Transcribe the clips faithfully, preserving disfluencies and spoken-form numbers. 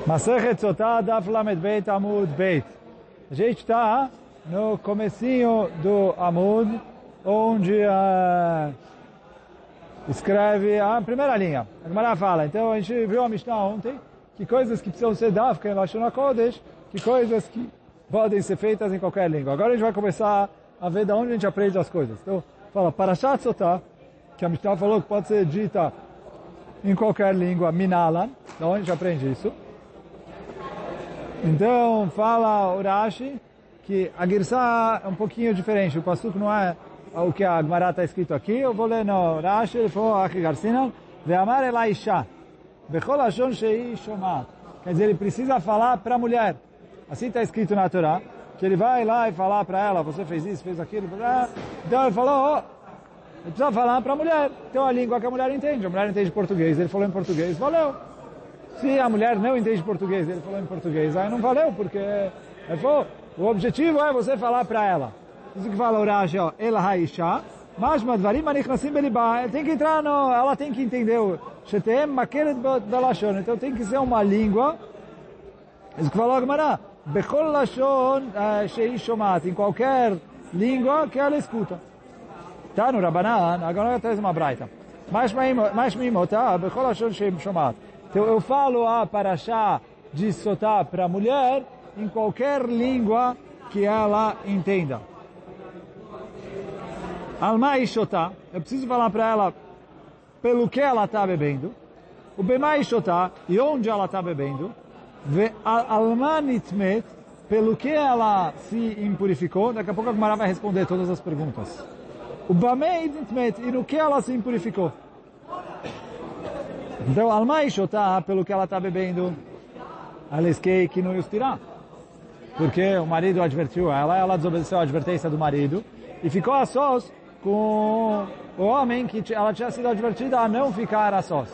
Masechet Sotah, Daf Lamed Beit, Amud Beit. A gente está no comecinho do Amud, onde uh, escreve a primeira linha. A Gemara fala, então a gente viu a Mishnah ontem, que coisas que precisam ser Daf, que é Lashon HaKodesh, que coisas que podem ser feitas em qualquer língua. Agora a gente vai começar a ver de onde a gente aprende as coisas. Então, fala, Parashat Sotah, que a Mishnah falou que pode ser dita em qualquer língua, Minalan, de onde a gente aprende isso. Então, fala o Rashi que a Girsá é um pouquinho diferente. O Pasuk não é o que a Gemara está escrito aqui. Eu vou ler no Rashi, ele falou, Achi Garsinan, Ve'amar ela Isha, Bechol Hashon Shei Shomat. Quer dizer, ele precisa falar para a mulher. Assim está escrito na Torá, que ele vai lá e falar para ela, você fez isso, fez aquilo. Então ele falou, oh, ele precisa falar para a mulher. Então a língua que a mulher entende. A mulher entende português, ele falou em português, valeu. Se a mulher não entende português, ele falou em português, aí não valeu, porque ele falou, o objetivo é você falar para ela. Isso que fala o Rashi, ó, ela haisha, mas madvarim anichnasim belibá. Tem que entrar no, ela tem que entender o shetem makeret belashon. Então tem que ser uma língua. Isso que falou a Gemara, bechol lashon shei shomat, em qualquer língua que ela escuta. Tá no Rabanan, agora traz uma braita. Mas mimotá, bechol lashon shei shomat. Então eu falo a Parashá de Sotah para a mulher em qualquer língua que ela entenda. Alma e Sotah, eu preciso falar para ela pelo que ela está bebendo. O Bema e Sotah, e onde ela está bebendo. Alma nitmet, pelo que ela se impurificou. Daqui a pouco a Gemara vai responder todas as perguntas. O Bamei nitmet, e no que ela se impurificou. Então, Alma e Sotah, pelo que ela está bebendo, ela esquei que não tirar. Porque o marido advertiu ela, ela desobedeceu a advertência do marido e ficou a sós com o homem que ela tinha sido advertida a não ficar a sós.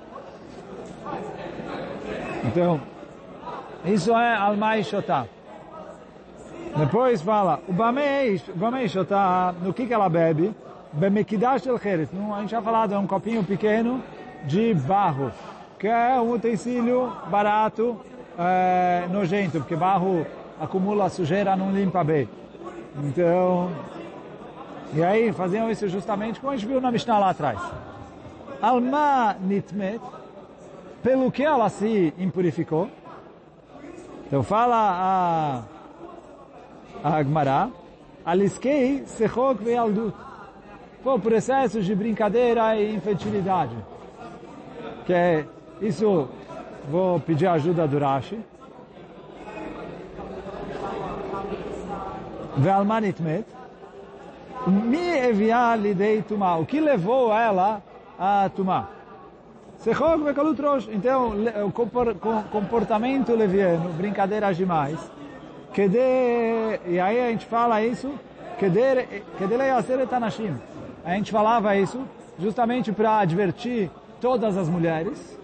Então, isso é Alma e Sotah. Depois fala, o Bamei e Sotah, no que, que ela bebe? Bemekidash el Cheret. A gente já falado, é um copinho pequeno de barro, que é um utensílio barato, é, nojento, porque barro acumula sujeira, não limpa bem. Então, e aí faziam isso justamente como a gente viu na Mishnah lá atrás. Alma nitmet, pelo que ela se impurificou. Então fala a, a Gemara, aliskei sechok ve'aldut, por processos de brincadeira e infantilidade. Que é, isso, vou pedir a ajuda do Rashi. Ve'alma nitmet, mi evia lidei tumá, o que levou ela a tumá? Sechok ve'kalut rosh. Então, o comportamento leviano, brincadeiras demais, que de, e aí a gente fala isso, que de, que de leyaser et anashim. A gente falava isso justamente para advertir todas as mulheres,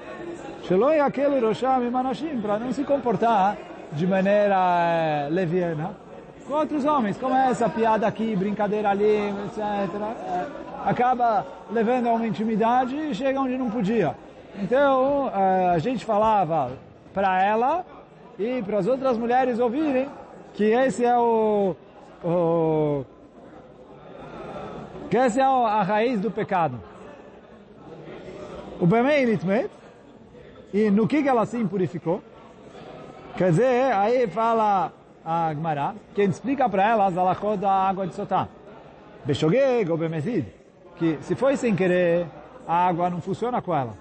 para não se comportar de maneira é, leviana com outros homens, como essa piada aqui, brincadeira ali, etcétera. É, acaba levando a uma intimidade e chega onde não podia. Então, é, a gente falava para ela e para as outras mulheres ouvirem que esse é o, o que essa é a raiz do pecado. O Bemei nitmet, e no que ela se impurificou? Quer dizer, aí fala a Gemara, quem explica para ela as alachot da água de Sotah. Beshogeg ou Bemezid, que se foi sem querer, a água não funciona com ela.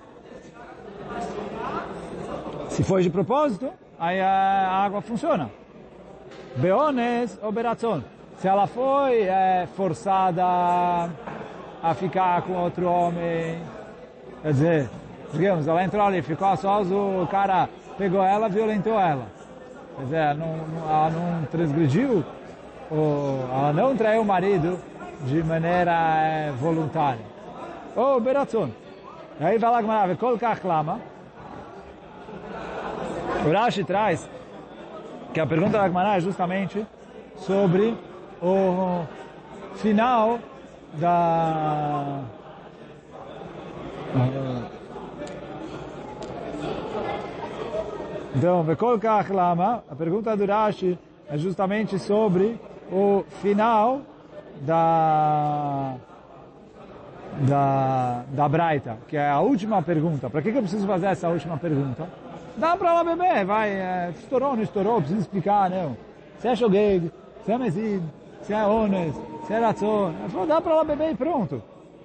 Se foi de propósito, aí a água funciona. Beones ou Beratzon, se ela foi é, forçada a ficar com outro homem, quer dizer, digamos, ela entrou ali, ficou a sós, o cara pegou ela, violentou ela. Quer dizer, não, não, ela não transgrediu, ou ela não traiu o marido de maneira é, voluntária. Ou beratzon. Aí vai lá que maravilha, kol kach lama. O Rashi traz que a pergunta da Gemara é justamente sobre o final da Então, Vekol Kach Lama, a pergunta do Rashi é justamente sobre o final da, da, da Braita, que é a última pergunta. Para que, que eu preciso fazer essa última pergunta? Dá para lá beber, vai, é, estourou, não estourou, preciso explicar, não. Se é shogeg, se é mesid, se é ones, se é ratzon. Ele falou, dá para lá beber e pronto.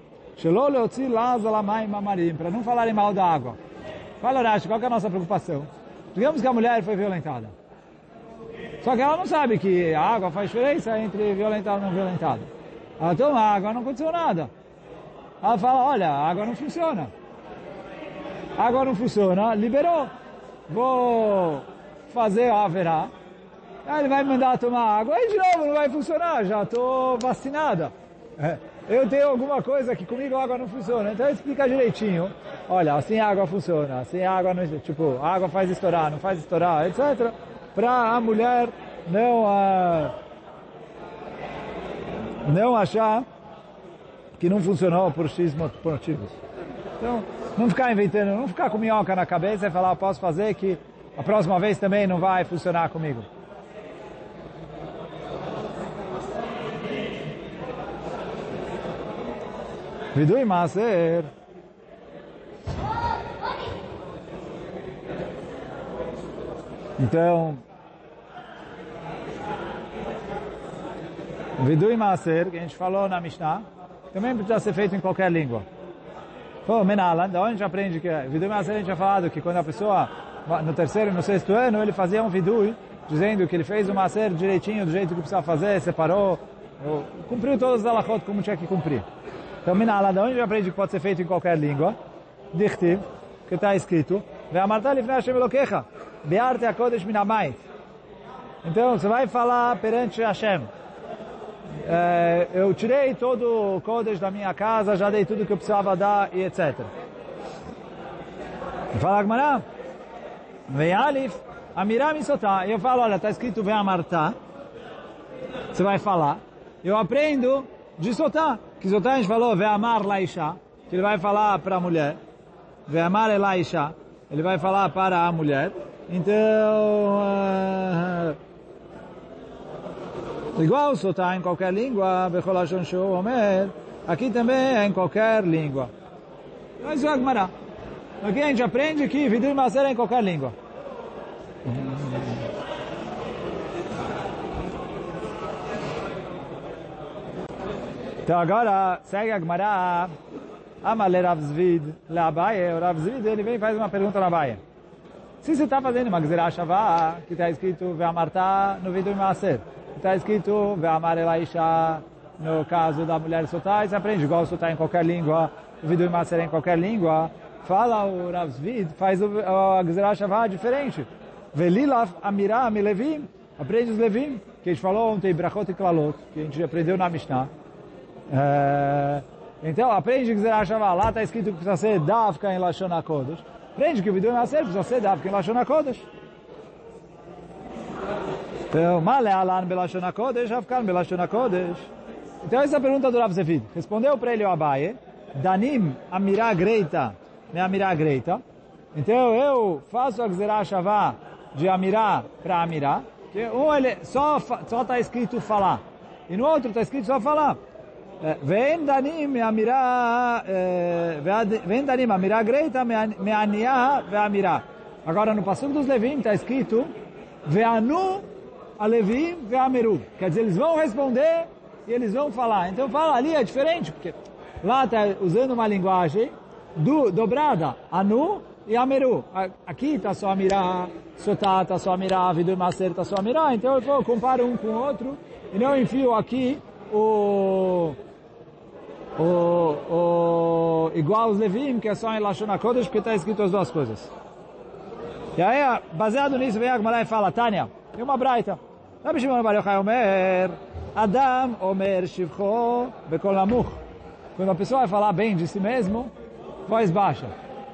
Para não falarem mal da água. Fala, Rashi, qual que é a nossa preocupação? Digamos que a mulher foi violentada. Só que ela não sabe que a água faz diferença entre violentado e não violentado. Ela toma água, não aconteceu nada. Ela fala, olha, a água não funciona. A água não funciona, liberou. Vou fazer a haverá. Aí ele vai me mandar tomar água. Aí de novo não vai funcionar, já estou vacinada. É. Eu tenho alguma coisa que comigo a água não funciona. Então explica direitinho. Olha, assim a água funciona. Assim a água não... Tipo, a água faz estourar, não faz estourar, etcétera. Para a mulher não... Uh, não achar que não funcionou por X motivos. Então, não ficar inventando, não ficar com minhoca na cabeça e falar, posso fazer que a próxima vez também não vai funcionar comigo. Vidui Maser. Então, Vidui Maser, que a gente falou na Mishnah, também precisa ser feito em qualquer língua. Pô, Menalan, da onde a gente aprende que Vidui Maser, a gente já falado que quando a pessoa, no terceiro e no sexto ano, ele fazia um Vidui, dizendo que ele fez o Maser direitinho, do jeito que precisava fazer, separou, cumpriu todos os halachot como tinha que cumprir. Então, Minala, da onde a gente aprende que pode ser feito em qualquer língua? Dichtiv, que está escrito, Ve'amarta lifnei Hashem Elokecha, be'arte hakodesh min hamayit. Então, você vai falar perante Hashem. É, eu tirei todo o kodesh da minha casa, já dei tudo que eu precisava dar, e etcétera. Fala Gmará, Ve'alif, Amirah misotá. Eu falo, olha, está escrito Ve'amarta. Você vai falar. Eu aprendo de Sotá. Que Sotá a gente falou, Ve'amar laisha, que ele vai falar para a mulher. Ve'amar elaisha, ele vai falar para a mulher. Então, uh, igual Sotá em qualquer língua, Becholashon Shou Omer, aqui também é em qualquer língua. Mas é Agmará. Aqui a gente aprende que Vidui Maser é em qualquer língua. Então agora, segue a Gemara, Amale Rav Zvid, la Abaye, o Rav Zvid, ele vem e faz uma pergunta na Abaye. Se você está fazendo uma Gzerah Shavá, que está escrito Ve'amarta no Vidui Maser, que está escrito Ve'amar elaisha no caso da mulher Sotá, você aprende igual Sotá em qualquer língua, o Vidui Maser em qualquer língua, fala o Rav Zvid, faz a Gzerah Shavá diferente. Ve'lilav amirah mi levim, aprende os levim, que a gente falou ontem, Brachot e Klalot, que a gente aprendeu na Mishnah. É, então, aprende que Gzerah Shavá, lá está escrito que precisa ser Davka em Lashon HaKodesh. Aprende que o Vidui Maser precisa ser Davka em Lashon HaKodesh. Então, Male Alan Belashon HaKodesh, Avkan Belashon HaKodesh. Então, essa é a pergunta do Rav Zvid. Respondeu para ele o Abaye, Danim Amirah Greita, me Amirah Greita. Então, eu faço a Gzerah Shavá de Amirah para Amirah, que um ele só está escrito falar, e no outro está escrito só falar. Vem danim amirah, vem danim amirah greita me aniah ve amirah. Agora no passuco dos Levim está escrito ve'anu alevim ve'ameru. Quer dizer, eles vão responder e eles vão falar. Então fala ali é diferente, porque lá está usando uma linguagem do, dobrada, anu e ameru. Aqui está só amirah, sotá está só amirah, vidui maser está só amirah. Então eu vou comparo um com o outro e não enfio aqui o O, o, igual os Levim, que é só em Lashon HaKodesh, porque está escrito as duas coisas. E aí, baseado nisso, vem a Gemara e fala, Tânia, tem uma braita. Rabi Shimon bar Yochai Omer, Adam Omer Shivcho Bekol Namuch. Quando a pessoa vai falar bem de si mesmo, voz baixa.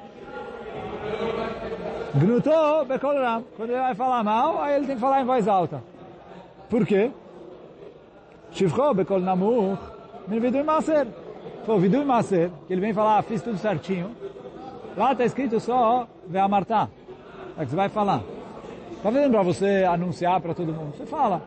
Gnuto Bekol Ram. Quando ele vai falar mal, aí ele tem que falar em voz alta. Por quê? Shivcho Bekol Namuch, min Vidui Maser. Foi Vidui Maser, que ele vem falar, fiz tudo certinho. Lá está escrito só Ve'amarta. É que você vai falar. Está fazendo para você anunciar para todo mundo. Você fala.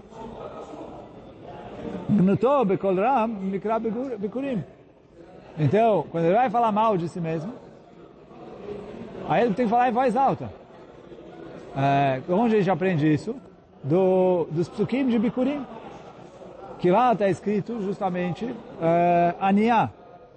Gnuto bekol ram mikra bikurim. Então, quando ele vai falar mal de si mesmo, aí ele tem que falar em voz alta. É, onde a gente aprende isso? Do, dos psukim de Bikurim. Que lá está escrito justamente é, Aniá.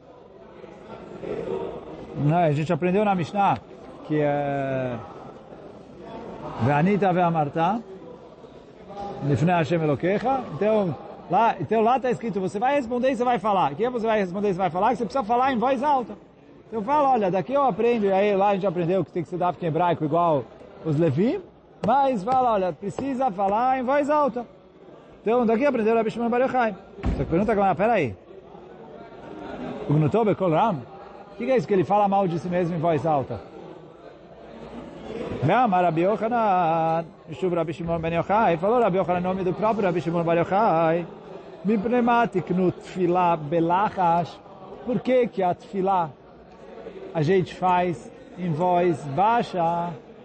A gente aprendeu na Mishnah que é Ve'anita ve'amarta Lifnei Hashem Elokecha. Então, lá então lá está escrito, você vai responder e você vai falar. O que você vai responder e você vai falar? Que você precisa falar em voz alta. Então fala, olha, daqui eu aprendo, e aí lá a gente aprendeu que tem que se dar em hebraico igual os Levi, mas fala, olha, precisa falar em voz alta. Então daqui aprendeu Rabi Shimon Bar Yochai. Só que pergunta agora, peraí, o Gnuto bekol ram? O que é isso que ele fala mal de si mesmo em voz alta? Ve'amar Rabi Yochanan, Mishub Rabi Shimon Ben Yochai, falou Rabi Yochanan em nome do próprio Rabi Shimon Bar Yochai, Mipnei tiknu tefilá belachash. Por que que a tefilá a gente faz em voz baixa?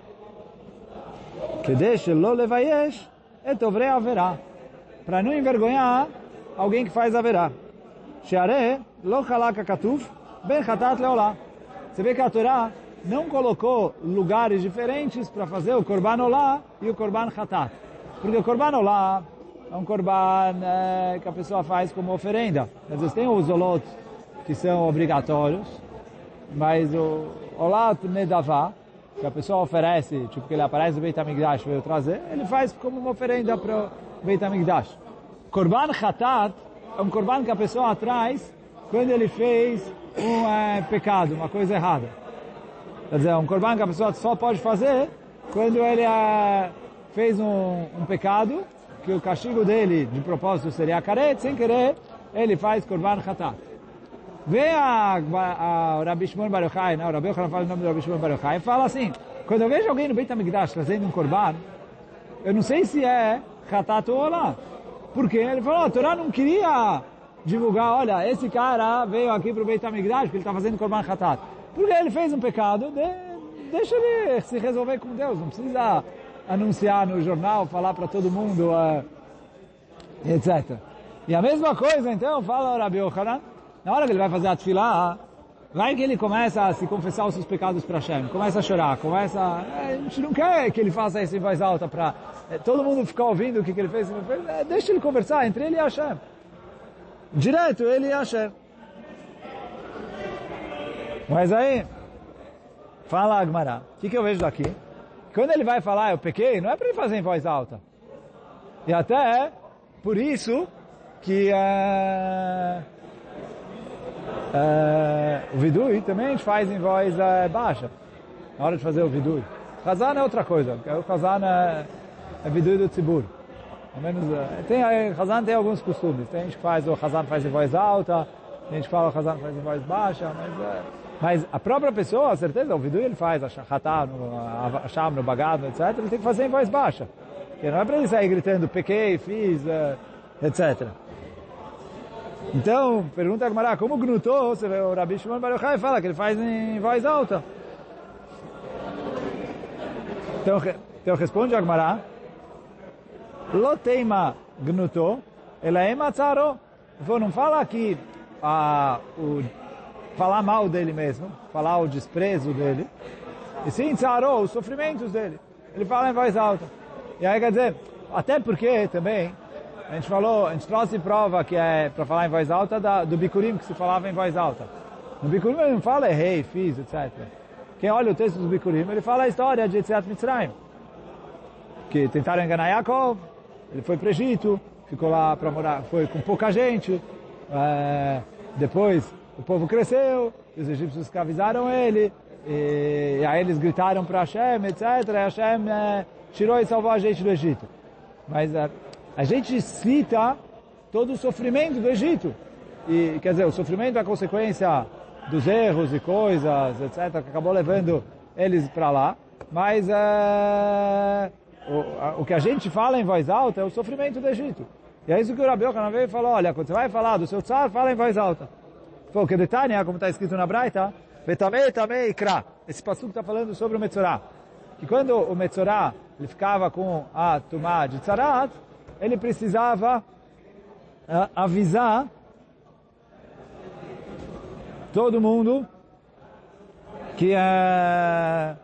Que deixa lo levayesh et ovrei haverá, para não envergonhar alguém que faz haverá. Sheare lo chalaka katuf ben chatat leolá. Você vê que a Torá não colocou lugares diferentes para fazer o korban olá e o korban chatat, porque o korban olá é um korban é, que a pessoa faz como oferenda. Às vezes tem os olot que são obrigatórios, mas o olat nedavá, que a pessoa oferece, tipo que ele aparece no Beit HaMikdash veio trazer, ele faz como uma oferenda para o Beit HaMikdash. Korban chatat é um korban que a pessoa traz quando ele fez um é, pecado, uma coisa errada. Quer dizer, é um korban que a pessoa só pode fazer quando ele é, fez um, um pecado, que o castigo dele, de propósito, seria karet, sem querer, ele faz korban chatat. Vem a, a, a Rabi Shimon Bar Yochai, né? O Rabi Yochanan fala o nome do Rabi Shimon Bar Yochai, e fala assim, quando eu vejo alguém no Beit HaMikdash trazendo um korban, eu não sei se é chatat ou olá. Por quê? Ele falou, a Torá não queria divulgar, olha, esse cara veio aqui para o Beit HaMikdash porque ele está fazendo korban chatat. Porque ele fez um pecado, de, deixa ele se resolver com Deus, não precisa anunciar no jornal, falar para todo mundo, uh, etcétera. E a mesma coisa, então, fala o Rabi Yochanan, na hora que ele vai fazer a tefilá, vai que ele começa a se confessar os seus pecados para Hashem, começa a chorar, começa... A, a gente não quer que ele faça isso em voz alta para é, todo mundo ficar ouvindo o que, que ele fez, é, deixa ele conversar entre ele e Hashem. Direto, ele e Hashem. Mas aí, fala a Gemara, o que, que eu vejo daqui? Quando ele vai falar, eu pequei, não é para ele fazer em voz alta. E até, por isso, que uh, uh, o vidui também a gente faz em voz uh, baixa, na hora de fazer o vidui. Chazan é outra coisa, o Chazan é, é vidui do tzibur. Ao menos, uh, tem, Chazan tem alguns costumes, tem gente que faz, o Chazan faz em voz alta, tem gente que fala o Chazan faz em voz baixa, mas... Uh, Mas a própria pessoa, certeza, o vidui ele faz, a chatá, a sham, no bagado, etcétera, ele tem que fazer em voz baixa. Porque não é para ele sair gritando, pequei, fiz, uh, etcétera. Então, pergunta a Gemara, como gnutou, você vê o Rabi Shimon Bar Yochai fala que ele faz em voz alta. Então, então responde a Gemara, lo teima gnutou, ela é matzaro. Não fala aqui a, o falar mal dele mesmo, falar o desprezo dele, e sim, tzarou, os sofrimentos dele. Ele fala em voz alta. E aí quer dizer, até porque também, a gente falou, a gente trouxe prova que é para falar em voz alta da, do Bikurim, que se falava em voz alta. No Bikurim ele não fala errei, fiz, etcétera. Quem olha o texto do Bikurim, ele fala a história de Yetziat Mitzrayim. Que tentaram enganar Yaakov, ele foi para o Egito, ficou lá para morar, foi com pouca gente, é, depois o povo cresceu, os egípcios escravizaram ele, e, e aí eles gritaram para Hashem, etcétera. E Hashem é, tirou e salvou a gente do Egito. Mas é, a gente cita todo o sofrimento do Egito. E, quer dizer, o sofrimento é a consequência dos erros e coisas, etcétera, que acabou levando eles para lá. Mas é, o, a, o que a gente fala em voz alta é o sofrimento do Egito. E é isso que o Rabi Yochanan veio e falou, olha, quando você vai falar do seu tsar, fala em voz alta. Falou que detalhe, como está escrito na Braita, Betamei, Tamei, Ikra. Esse passuco está falando sobre o Metzorah. que quando o Metzorah ele ficava com a Tumá de Tzarat, ele precisava uh, avisar todo mundo que uh,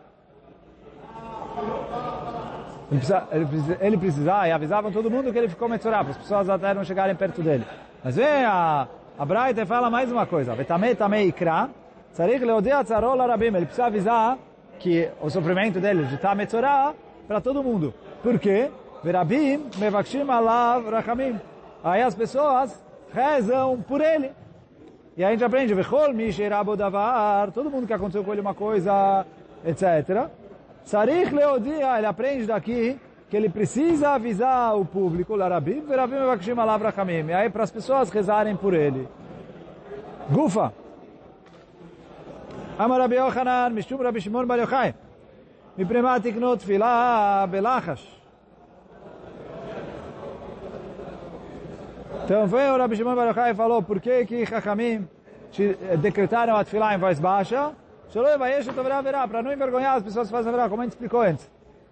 ele, precisa, ele, precisa, ele precisava, e avisavam todo mundo que ele ficou Metzorah, para as pessoas até não chegarem perto dele. Mas vem a, a Braita fala mais uma coisa, Vetamei Tamei Ikra, Tzarich Leodia Tzarol Arabim, ele precisa avisar que o sofrimento dele de estar Metzorah para todo mundo. Por quê? Verabim Mevakshim Alav Rachamim. Aí as pessoas rezam por ele. E aí a gente aprende, Vechol Misherabo Davar, todo mundo que aconteceu com ele uma coisa, etcétera. Tzarich Leodia, ele aprende daqui que ele precisa avisar o público, Larabim, Verabim Mevakshim Alav Rachamim. E aí para as pessoas rezarem por ele. Gufa. Amar Rabbi Yochanan, Mishum Rabbi Shimon Bar Yochai, Miprema tiknot tefila belachash. Então foi o Rabbi Shimon Bar Yochai e falou, por que que Chachamim decretaram a tefilá em voz baixa? Para não envergonhar as pessoas que fazem a verá, como a gente explicou antes.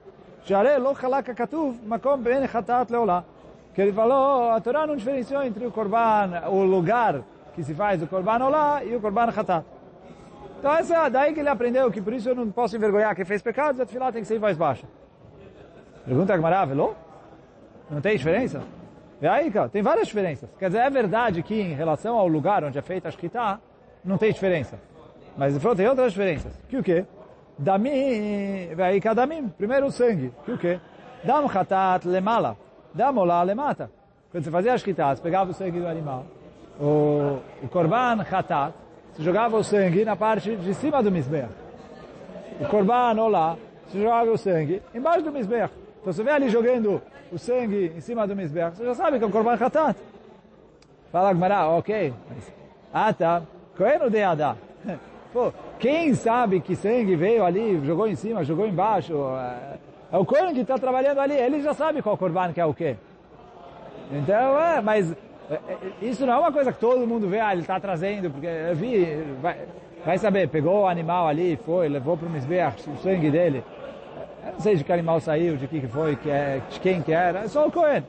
Que ele falou, a Torá não diferenciou entre o Korban, o lugar que se faz o Korban Olá e o Korban Chatat. Então essa é daí que ele aprendeu, que por isso eu não posso envergonhar quem fez pecados, a tefilá tem que ser em voz baixa. Pergunta a Gemara, velô? Não tem diferença? E aí, cara, tem várias diferenças. Quer dizer, é verdade que em relação ao lugar onde é feita a shkita, não tem diferença. Mas ele falou, tem outras diferenças. Que o quê? Damim, aí kadamim, primeiro o sangue. Que o quê? Dam chatat lemala, dam olá lemata. Quando você fazia a shkita, você pegava o sangue do animal, o, o korban chatat, você jogava o sangue na parte de cima do Mizbeach. O Korban Olá, você jogava o sangue embaixo do Mizbeach. Então você vê ali jogando o sangue em cima do Mizbeach, você já sabe que é o Korban Chatat. Fala Gmará, ok. Ah tá, Kohen ou Deadá? Pô, quem sabe que sangue veio ali, jogou em cima, jogou embaixo? É o Kohen que está trabalhando ali, ele já sabe qual Korban que é o quê. Então, é, mas... isso não é uma coisa que todo mundo vê, ah, ele está trazendo, porque eu vi, vai, vai saber, pegou o animal ali, foi, levou para o Mizbeach, o sangue dele. Eu não sei de que animal saiu, de que foi, que é, de quem que era, é só o Kohen.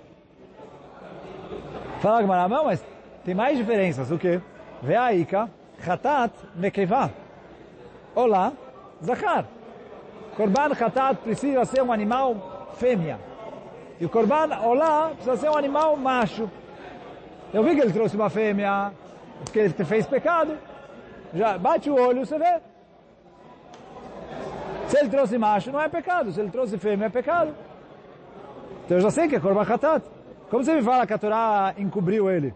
Fala com a mão, mas tem mais diferenças, o quê? Ve'aika, chatat, mekevá. Olá, zachar. Korban chatat precisa ser um animal fêmea. E o korban olá precisa ser um animal macho. Eu vi que ele trouxe uma fêmea, porque ele fez pecado. Já bate o olho, você vê. Se ele trouxe macho, não é pecado. Se ele trouxe fêmea, é pecado. Então eu já sei que é Korban Chatat. Como você me fala que a Torá encobriu ele?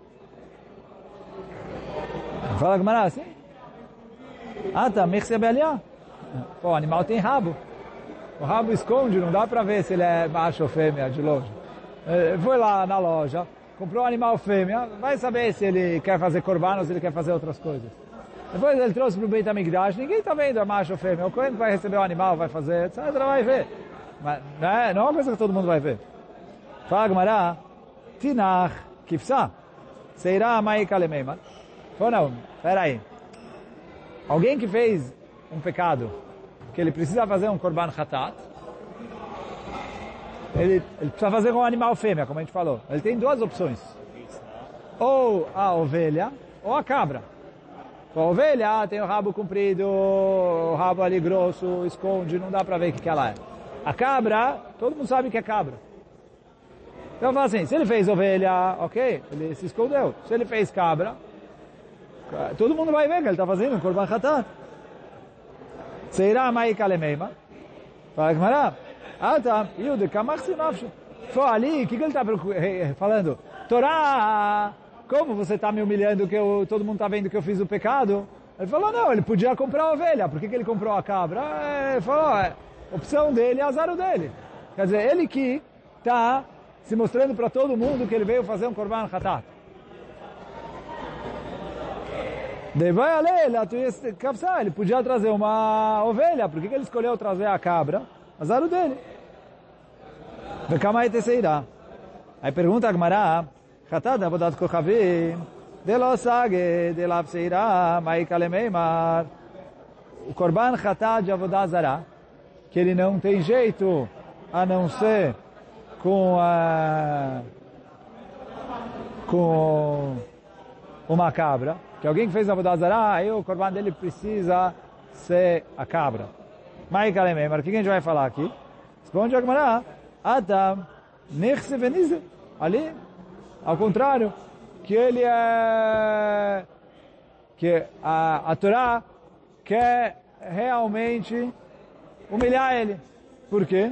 Fala Gemara assim? Ah, tá, Mechse Beliá. Pô, o animal tem rabo. O rabo esconde, não dá pra ver se ele é macho ou fêmea de longe. Ele foi lá na loja, comprou um animal fêmea, vai saber se ele quer fazer korban ou se ele quer fazer outras coisas. Depois ele trouxe para o Beit HaMikdash, ninguém está vendo a macho ou fêmea. O Kohen vai receber o animal, vai fazer, etcétera, vai ver. Mas não é, não é uma coisa que todo mundo vai ver. Fala Gemara, Tinach Kifsa, Seirá Mai Kalemeiman. Falou, não, peraí. Alguém que fez um pecado, que ele precisa fazer um korban chatat, Ele, ele precisa fazer com um animal fêmea, como a gente falou. Ele tem duas opções. Ou a ovelha, ou a cabra. A ovelha tem o rabo comprido, o rabo ali grosso, esconde, não dá pra ver o que, que ela é. A cabra, todo mundo sabe que é cabra. Então fala assim, se ele fez ovelha, ok, ele se escondeu. Se ele fez cabra, todo mundo vai ver que ele está fazendo um korban chatat. Seirá mai kalemeima. Fala Gemara. Ah, tá. Yude, kamach sinafshu. Foi ali, o que, que ele está falando? Torá, como você está me humilhando que eu, todo mundo está vendo que eu fiz o pecado? Ele falou, não, ele podia comprar a ovelha. Por que, que ele comprou a cabra? Ele falou, é, opção dele, azar dele. Quer dizer, ele que está se mostrando para todo mundo que ele veio fazer um korban chatat. Daí vai a ele podia trazer uma ovelha. Por que, que ele escolheu trazer a cabra? Azar dele. Aí pergunta a Gemara, Chatat avodat kochavim, de lo sage, de la pseira, mai kalemeimar. O korban chatat de avodat zará, que ele não tem jeito a não ser com a, com uma cabra, que alguém que fez a Avodah Zarah, aí o corban dele precisa ser a cabra. Mas o que a gente vai falar aqui? Responde a Gemara, Adam, Nechse Venize. Ali, ao contrário, que ele é... que a, a Torá quer realmente humilhar ele. Por quê?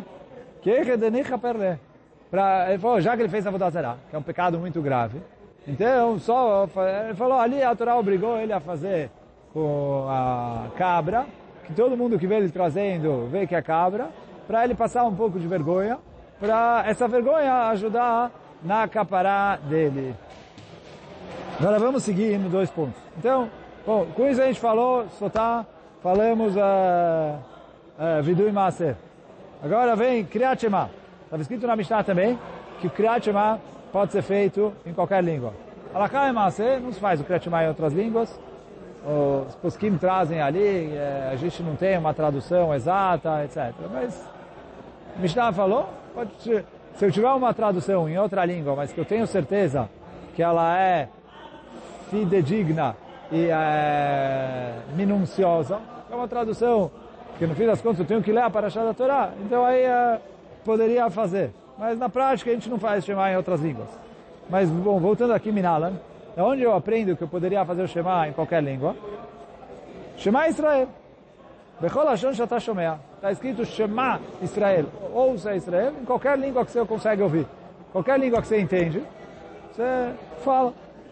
Pra, ele falou, já que ele fez a Avodah Zarah, que é um pecado muito grave, então só ele falou, ali a Torá obrigou ele a fazer com a cabra, que todo mundo que vê ele trazendo vê que é cabra, para ele passar um pouco de vergonha, para essa vergonha ajudar na capará dele. Agora vamos seguir nos dois pontos. Então, bom, com isso a gente falou, só tá, falamos uh, uh, Vidui Maaser. Agora vem Kriyat Shema. Estava escrito na Mishnah também que o Kriyat Shema pode ser feito em qualquer língua. Alakha e Maaser não se faz o Kriyat Shema em outras línguas. Os poskim trazem ali, a gente não tem uma tradução exata, etcétera. Mas Mishnah falou, pode, se eu tiver uma tradução em outra língua, mas que eu tenho certeza que ela é fidedigna e é minuciosa, é uma tradução que no fim das contas eu tenho que ler a Parashá da Torá, então aí é, poderia fazer. Mas na prática a gente não faz Shema em outras línguas. Mas, bom, voltando aqui, Minalan, é onde eu aprendo que eu poderia fazer o Shema em qualquer língua. Shema Israel. Bechol Hashon Shata Shomea. Está escrito Shema Israel. Ouça Israel em qualquer língua que você consegue ouvir. Qualquer língua que você entende, você fala.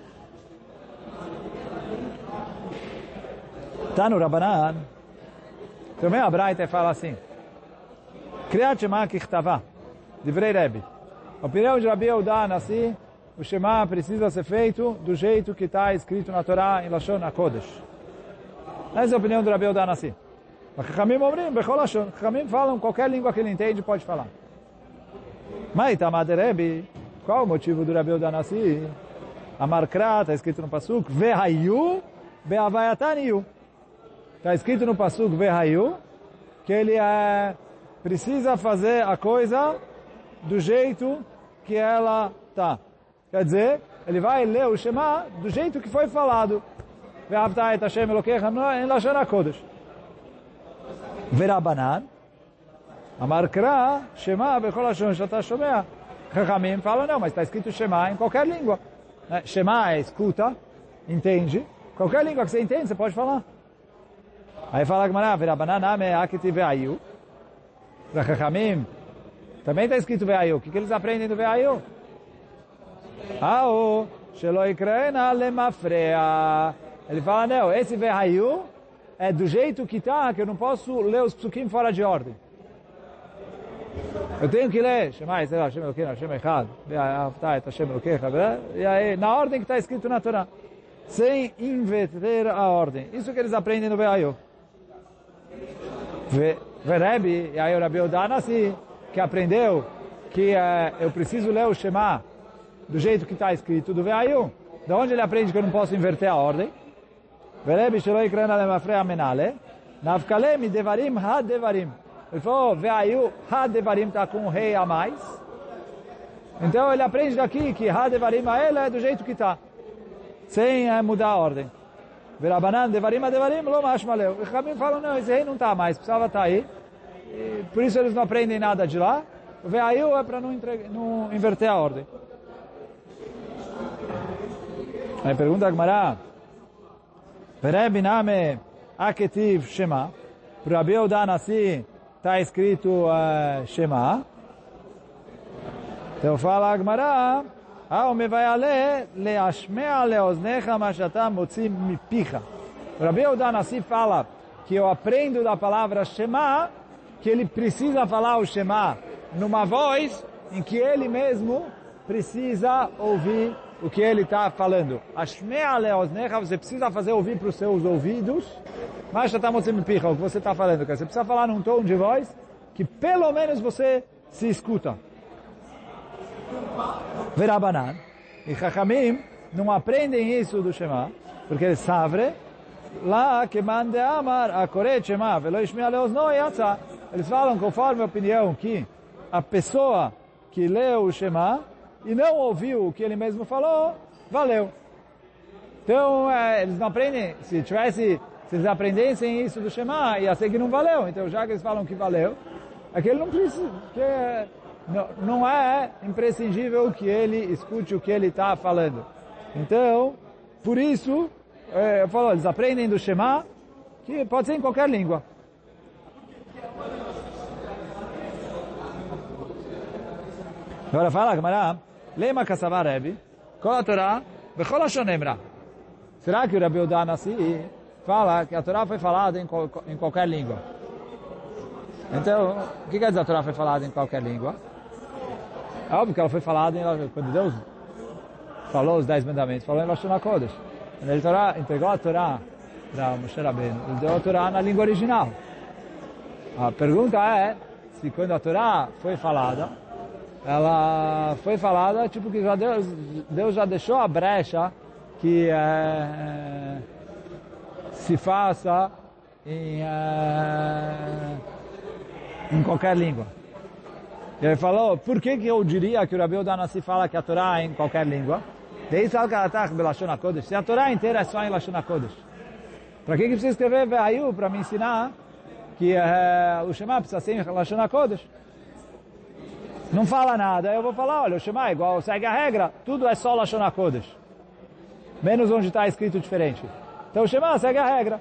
Tá no Rabanan. Também a Braita fala assim. Kriyat Shema Kichtava. Divrei Rebbe. A opinião de Rabi Yehuda Nasi, o Shema precisa ser feito do jeito que está escrito na Torá em Lashon HaKodesh. Essa é a opinião do Rabi Yehuda Nasi. Mas Chachamim omrim, Bechol Lashon. Chachamim falam, qualquer língua que ele entende pode falar. Mas Itamad Rebbe, qual o motivo do Rabi Yehuda Nasi? Amar Kra, está escrito no Pasuk, Vehayu, Be'avayataniyu. Está escrito no Pasuk, Vehayu, que ele é, precisa fazer a coisa do jeito que ela está. Quer dizer, ele vai ler o Shema do jeito que foi falado. Ve'avta et Hashem Elokecha em Lashon HaKodesh. Verabanan, Amar Kra, Shema Bechol Hashon Shata Shomea. Chachamim fala, não, mas está escrito Shema em qualquer língua. Shema é escuta, entende. Qualquer língua que você entende, você pode falar. Aí fala Gemara, Verabanan ame akiti ve'ayu. Para Chachamim, também está escrito ve'ayu. O que, que eles aprendem do ve'ayu? Ao, shelo ikrena lemafrea. Ele fala, não, esse ve'ayu é do jeito que está, que eu não posso ler os psukim fora de ordem. Eu tenho que ler, Shema Yisrael, Hashem Elokeinu, Hashem Echad, Ve'ahavta et Hashem Elokecha, e aí, na ordem que está escrito na Torá, sem inverter a ordem. Isso que eles aprendem no ve'ayu. Ve'Rebbe, e aí o Rabi Yehuda Nasi, que aprendeu que uh, eu preciso ler o Shema do jeito que está escrito do ve'ayu. De onde ele aprende que eu não posso inverter a ordem? Ve'Rebbe shelo ikrena lemafrea menale, navkale mi devarim ha devarim. Ele falou, ve'ayu ha devarim está com um rei a mais. Então ele aprende daqui que ha devarim a ele é do jeito que está, sem uh, mudar a ordem. Verabanan devarim a devarim lo mashmaleu. Os caminhos falam, não, esse rei não está mais, precisava estar aí. E por isso eles não aprendem nada de lá. O ve'ayu é para não, não inverter a ordem. Aí pergunta a Gemara, Rebbe name aketiv Shema. Para Rabi Yehuda Nasi está escrito uh, Shema. Então fala a Gemara, Ao me vai ale leashmea leoznecha mashata motzi mipicha. Rabi Yehuda Nasi fala que eu aprendo da palavra Shema, que ele precisa falar o Shema numa voz em que ele mesmo precisa ouvir o que ele está falando. Ashmea leoznecha, você precisa fazer ouvir para os seus ouvidos, mas o que você está falando. Você precisa falar num tom de voz que pelo menos você se escuta. Verabanan. E Chachamim não aprendem isso do Shema, porque eles sabem lá que mande amar a koret Shema velo ishmea leozno yatsa. eles falam conforme a opinião que a pessoa que leu o Shema e não ouviu o que ele mesmo falou, valeu. Então, é, eles não aprendem, se tivesse, se eles aprendessem isso do Shema, ia ser que não valeu. Então, já que eles falam que valeu, aquele não precisa, que é, não, não é imprescindível que ele escute o que ele está falando. Então, por isso, é, eu falo, eles aprendem do Shema, que pode ser em qualquer língua. Agora fala, Gemara, Lema Kassavar Rebbe, Kol HaTorah, Bechol Lashon Emra. Será que o Rabi Yehuda Hanassi fala que a Torá foi falada em, em qualquer língua? Então, o que quer dizer a Torá foi falada em qualquer língua? É óbvio que ela foi falada em, quando Deus falou os dez mandamentos, falou em Lashon HaKodesh. Quando ele Torá, entregou a Torá para Moshe Rabbeinu, ele deu a Torá na língua original. A pergunta é se quando a Torá foi falada, ela foi falada tipo que já Deus, Deus já deixou a brecha que é, se faça em, é, em qualquer língua. Ele falou, por que que eu diria que o Rabi Yehuda Hanassi fala que a Torá é em qualquer língua? Se a Torá inteira é só em Lashon HaKodesh. Para que que precisa escrever Ve'ayu para me ensinar que é, o Shema precisa ser em Lashon HaKodesh? Não fala nada, eu vou falar, olha, o Shema é igual, segue a regra, tudo é só Lashon HaKodesh. Menos onde está escrito diferente. Então o Shema segue a regra.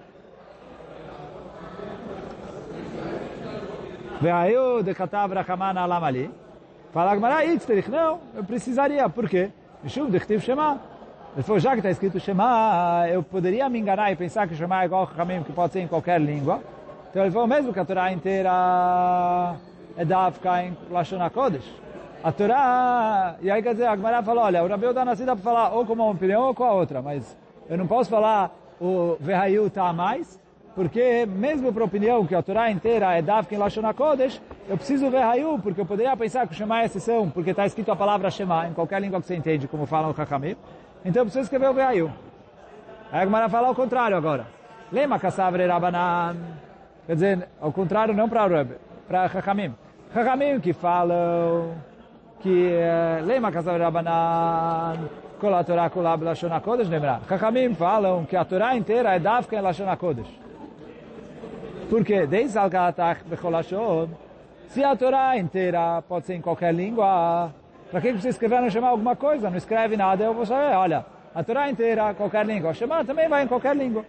Ve'ayu dekatav rachaman alam ali. Fala Gemara, itzterich, não, eu precisaria, por quê? Mishum dechtiv Shema. Ele falou, já que está escrito Shema, eu poderia me enganar e pensar que o Shema é igual ao Chachamim, que pode ser em qualquer língua. Então ele falou, mesmo que a Torá inteira é dafka em Lashon HaKodesh. A Torá, e aí quer dizer, a Gemara falou, olha, o Rabi Yehuda Hanassi dá para falar ou com uma opinião ou com a outra, mas eu não posso falar o Ve'ayu tá a mais, porque mesmo para a opinião que a Torá inteira é dafka em Lashon HaKodesh, eu preciso Ve'ayu, porque eu poderia pensar que o Shema é exceção, porque está escrito a palavra Shema, em qualquer língua que você entende, como falam o Chachamim, então eu preciso escrever o Ve'ayu. Aí a Gemara fala ao contrário agora. Lema Kasavre Rabanan. Quer dizer, ao contrário, não para o Rebbe, para Chachamim. Chachamim que falam que Lema Kasavre Rabanan Kol HaTorah Kula B'Lashon HaKodesh lembra. Chachamim falam que a Torá inteira é dafka em Lashon HaKodesh. Por quê? Deis al Gatach Bechol Lashon. Se a Torá inteira pode ser em qualquer língua, para que você escrever no Shema alguma coisa? Não escreve nada, eu vou saber. Olha, a Torá inteira, qualquer língua. O Shema também vai em qualquer língua.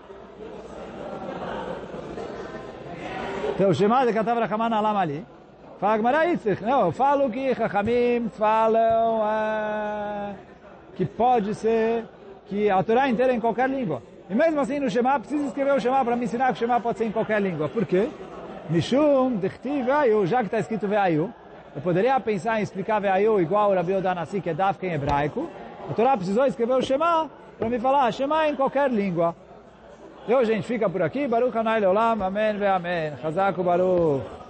Então, o Shema de Katav Rachaman Alam Ali. Fala Gemara Itzich. Não, eu falo que Chachamim falam uh, que pode ser que a Torá inteira é em qualquer língua. E mesmo assim, no Shema, preciso escrever o Shema para me ensinar que o Shema pode ser em qualquer língua. Por quê? Mishum dechtiv Ve'ayu, já que está escrito Ve'ayu, eu poderia pensar em explicar Ve'ayu igual o Rabi Yehuda Hanassi, que é dafka em hebraico. A Torá precisou escrever o Shema para me falar Shema em qualquer língua. E hoje a gente fica por aqui. Baruch Hanai Leolam. Amém ve amém. Chazak u Baruch.